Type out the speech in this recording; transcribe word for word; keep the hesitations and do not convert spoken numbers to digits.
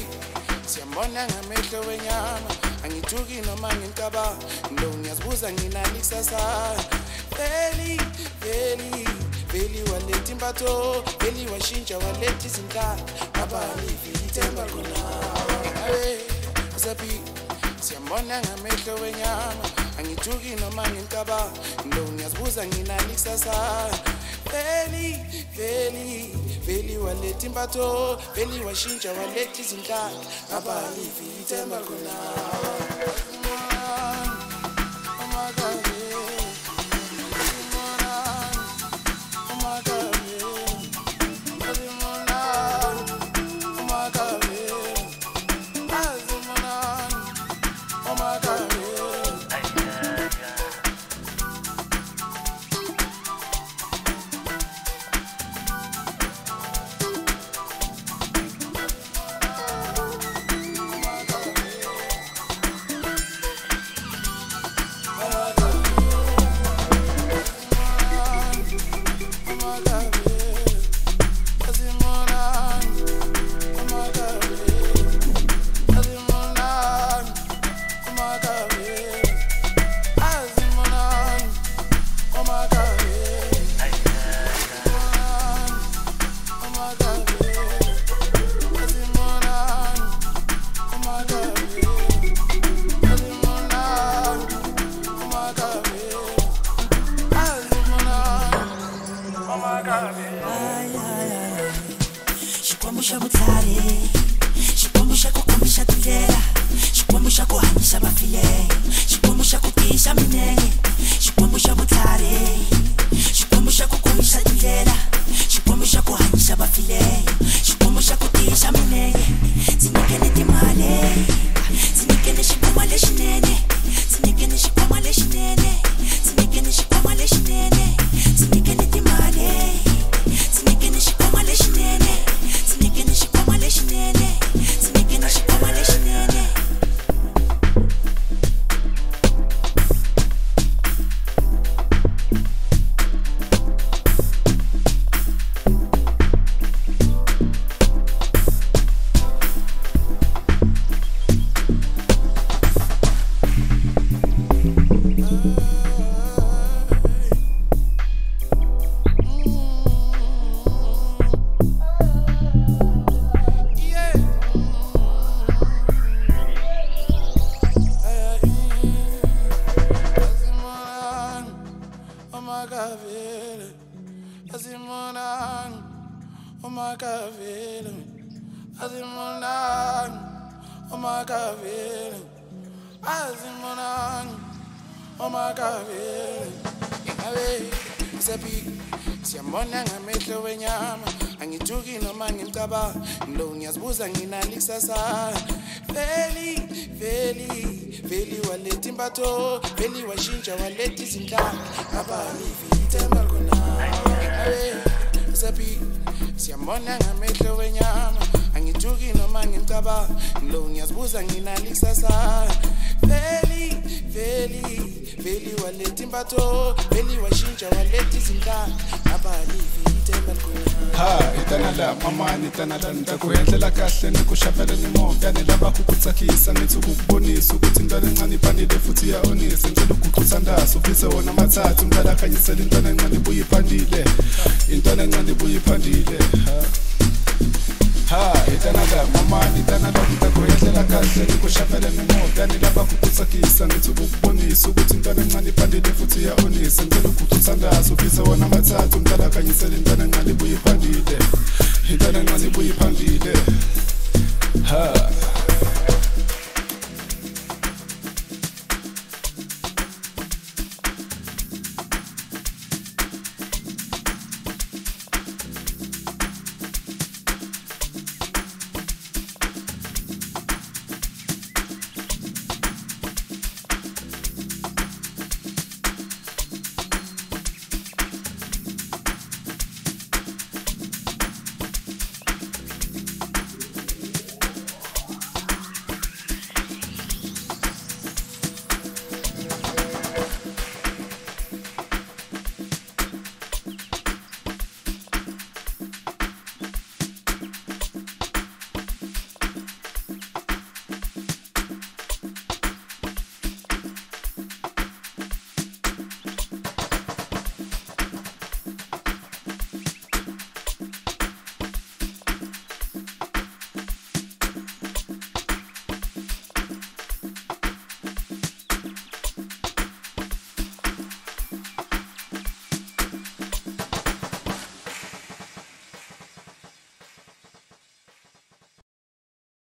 Ngisabi siyambona ngamehlo wenyama angithuki noma ngicaba ndo ngiyazibuza nginani kusasa veli veli veli walethi impatho veli washintsha walethi izinhlaka abalivi ithemba khona hey Ngisabi siyambona ngamehlo wenyama angithuki noma ngicaba ndo ngiyazibuza nginani kusasa veli veli veli walethi impatho veli washintsha walethi izinhlaka abalivi ithemba khona Shikwambusha butlari Shikwambusha kukumbisha tindlela Shikwambusha kuhanyisha bafile Shikwambusha kutisha minenge Shikwambusha butlari Shikwambusha kukumbisha tindlela Shikwambusha kuhanyisha bafile Shikwambusha kutisha minenge Zinikene timale Zinikene shikwama leshinene Zinikene shikwama leshinene Zinikene shikwama leshinene Zinikene timale Zinikene shikwama leshinene Zinikene shikwama leshinene Zinikene shikwama leshinene Azimonang, Omakaville, Azimonang, Omakaville, Azimonang, Omakaville. Hey, Ngisabi siyambona ngamehlo wenyama angithuki noma ngicaba ndo ngiyazibuza nginani kusasa veli veli veli walethi impatho veli washintsha walethi izinhlaka abalivi ithemba khona hey Ngisabi siyambona ngamehlo wenyama angithuki noma ngicaba ndo ngiyazibuza nginani kusasa veli veli veli walethi impatho veli washintsha walethi izinhlaka abalivi ithemba khona ha itana la mama nitana la nitakuhendlela kahle nikushapela nimoya nelaba ukutsakisa ngithi ukubonisa ukuthi intwana encane iphandile futhi iyonisa ngicela ukuguqisa ndaso ufise wona amathathu ngicela khanyisela intwana encane ibuye iphandile intwana encane ibuye iphandile ha itana la mama nitana la nitakuhendlela kahle nikushapela nimoya nelaba ukutsakisa ngithi ukubonisa ukuthi intwana encane iphandile futhi iyonisa ngicela ukuguqisa ndaso ufise wona amathathu ngicela khanyisela intwana encane ibuye iphandile intwana encane ibuye iphandile ha